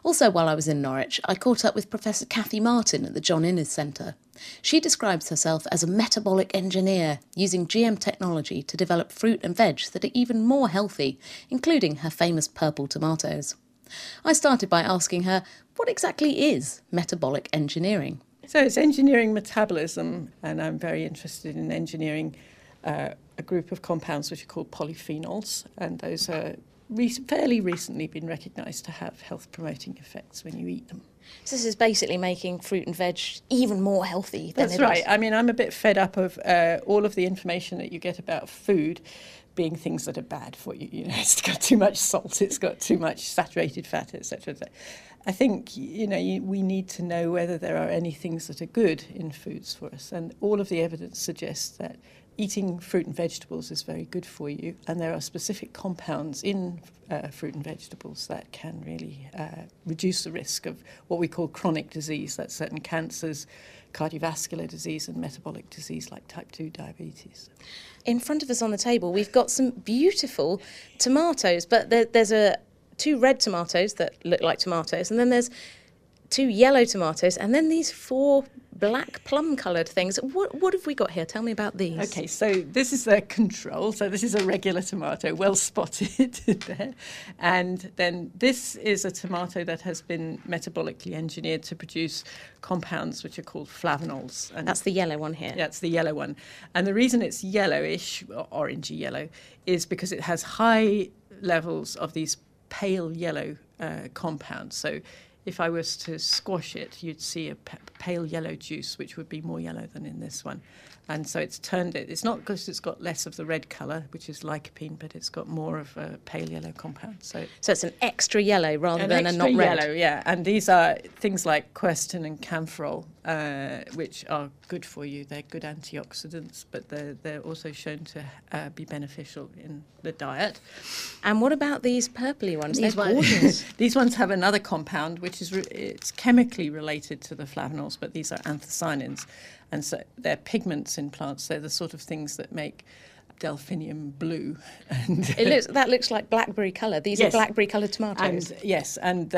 Also, while I was in Norwich, I caught up with Professor Kathy Martin at the John Innes Centre. She describes herself as a metabolic engineer, using GM technology to develop fruit and veg that are even more healthy, including her famous purple tomatoes. I started by asking her, what exactly is metabolic engineering? So it's engineering metabolism, and I'm very interested in engineering a group of compounds which are called polyphenols, and those are fairly recently been recognised to have health-promoting effects when you eat them. So this is basically making fruit and veg even more healthy than That's right. I mean, I'm a bit fed up of all of the information that you get about food being things that are bad for you. You know, it's got too much salt, it's got too much saturated fat, etc. I think, we need to know whether there are any things that are good in foods for us. And all of the evidence suggests that eating fruit and vegetables is very good for you. And there are specific compounds in fruit and vegetables that can really reduce the risk of what we call chronic disease. That's certain cancers, cardiovascular disease and metabolic disease like type 2 diabetes. In front of us on the table, we've got some beautiful tomatoes, but there's two red tomatoes that look like tomatoes, and then there's two yellow tomatoes, and then these four black plum-coloured things. What have we got here? Tell me about these. Okay, so this is the control. So this is a regular tomato, well spotted there. And then this is a tomato that has been metabolically engineered to produce compounds which are called flavonols. And that's the yellow one here. That's the yellow one. And the reason it's yellowish, or orangey yellow, is because it has high levels of these pale yellow compounds. So if I was to squash it, you'd see a pale yellow juice, which would be more yellow than in this one. And so it's not because it's got less of the red colour, which is lycopene, but it's got more of a pale yellow compound. So it's an extra yellow rather than a not red. Yellow, yeah. And these are things like quercetin and camphorol, which are good for you. They're good antioxidants, but they're also shown to be beneficial in the diet. And what about these purpley ones? They're gorgeous. These ones have another compound, which is it's chemically related to the flavonols, but these are anthocyanins. And so they're pigments in plants. They're the sort of things that make delphinium blue. And that looks like blackberry colour. These are blackberry-coloured tomatoes. And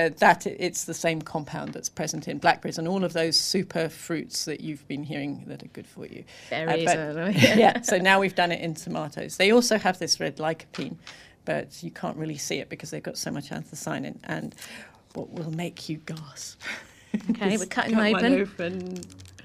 it's the same compound that's present in blackberries and all of those super fruits that you've been hearing that are good for you. Berries. Yeah, so now we've done it in tomatoes. They also have this red lycopene, but you can't really see it because they've got so much anthocyanin. And what will make you gasp? Okay, we're cutting them open.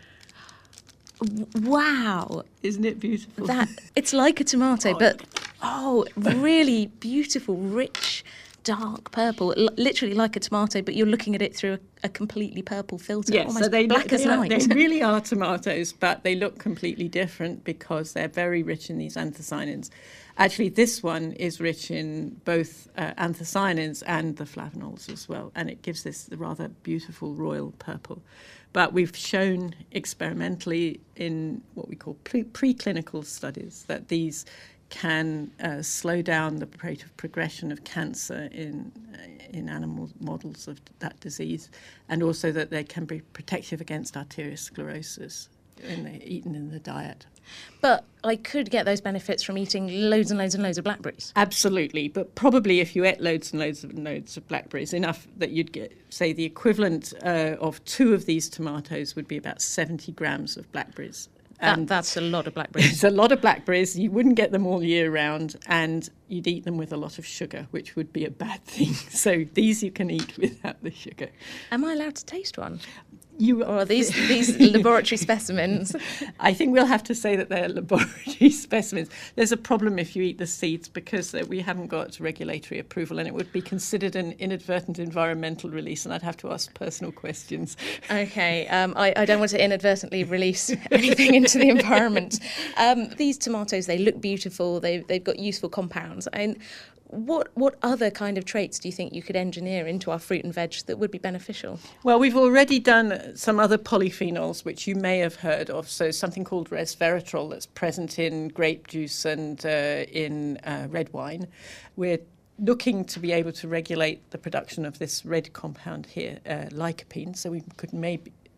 Wow. Isn't it beautiful? It's like a tomato, but really beautiful, rich, dark purple, literally like a tomato, but you're looking at it through a completely purple filter. Yes, almost so they black as night. They really are tomatoes, but they look completely different because they're very rich in these anthocyanins. Actually, this one is rich in both anthocyanins and the flavonols as well, and it gives this rather beautiful royal purple. But we've shown experimentally in what we call preclinical studies that these can slow down the rate of progression of cancer in animal models of that disease, and also that they can be protective against arteriosclerosis when they're eaten in the diet. But I could get those benefits from eating loads and loads and loads of blackberries. Absolutely, but probably if you ate loads and loads of blackberries, enough that you'd get, say, the equivalent of 2 of these tomatoes would be about 70 grams of blackberries. That's a lot of blackberries. It's a lot of blackberries. You wouldn't get them all year round, and you'd eat them with a lot of sugar, which would be a bad thing. So these you can eat without the sugar. Am I allowed to taste one? Or are these laboratory specimens? I think we'll have to say that they're laboratory specimens. There's a problem if you eat the seeds because we haven't got regulatory approval, and it would be considered an inadvertent environmental release, and I'd have to ask personal questions. Okay, I don't want to inadvertently release anything into the environment. These tomatoes, they look beautiful. They've got useful compounds. And what other kind of traits do you think you could engineer into our fruit and veg that would be beneficial? Well, we've already done some other polyphenols, which you may have heard of. So something called resveratrol that's present in grape juice and in red wine. We're looking to be able to regulate the production of this red compound here, lycopene. So we could maybe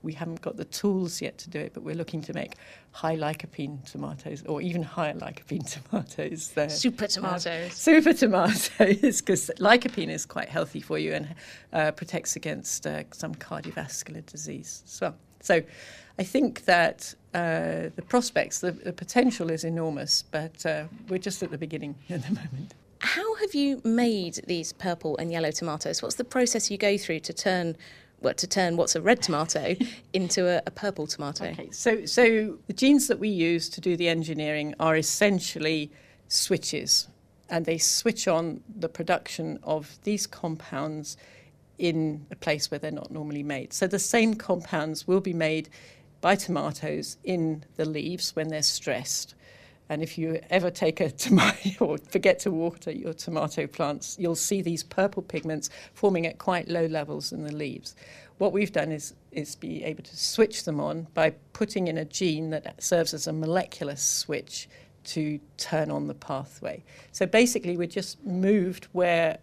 We haven't got the tools yet to do it, but we're looking to make high lycopene tomatoes, or even higher lycopene tomatoes. Super tomatoes. Super tomatoes, because lycopene is quite healthy for you and protects against some cardiovascular disease as well. So I think that the prospects, the potential is enormous, but we're just at the beginning at the moment. How have you made these purple and yellow tomatoes? What's the process you go through to turn what's a red tomato into a purple tomato? Okay, so the genes that we use to do the engineering are essentially switches, and they switch on the production of these compounds in a place where they're not normally made. So the same compounds will be made by tomatoes in the leaves when they're stressed. And if you ever take a tomato or forget to water your tomato plants, you'll see these purple pigments forming at quite low levels in the leaves. What we've done is be able to switch them on by putting in a gene that serves as a molecular switch to turn on the pathway. So basically we just moved where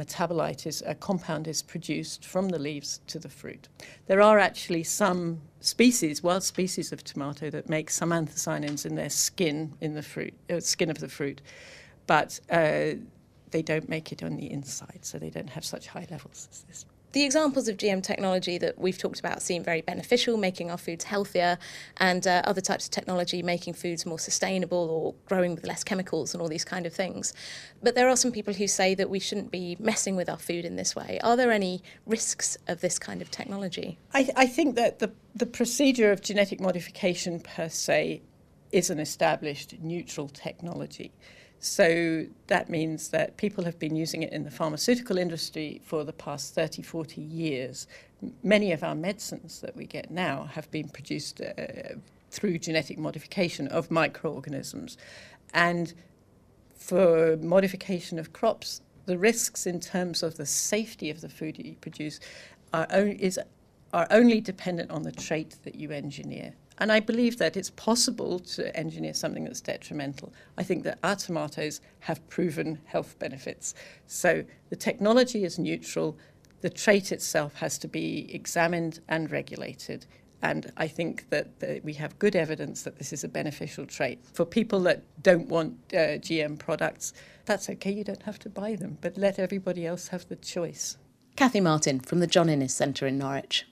a compound is produced from the leaves to the fruit. There are actually some wild species of tomato that make some anthocyanins in their skin of the fruit, but they don't make it on the inside, so they don't have such high levels as this. The examples of GM technology that we've talked about seem very beneficial, making our foods healthier, and other types of technology making foods more sustainable or growing with less chemicals and all these kind of things. But there are some people who say that we shouldn't be messing with our food in this way. Are there any risks of this kind of technology? I think that the procedure of genetic modification per se is an established neutral technology. So that means that people have been using it in the pharmaceutical industry for the past 30, 40 years. Many of our medicines that we get now have been produced through genetic modification of microorganisms. And for modification of crops, the risks in terms of the safety of the food you produce are only dependent on the trait that you engineer. And I believe that it's possible to engineer something that's detrimental. I think that our tomatoes have proven health benefits. So the technology is neutral. The trait itself has to be examined and regulated. And I think that we have good evidence that this is a beneficial trait. For people that don't want GM products, that's okay. You don't have to buy them, but let everybody else have the choice. Cathy Martin from the John Innes Centre in Norwich.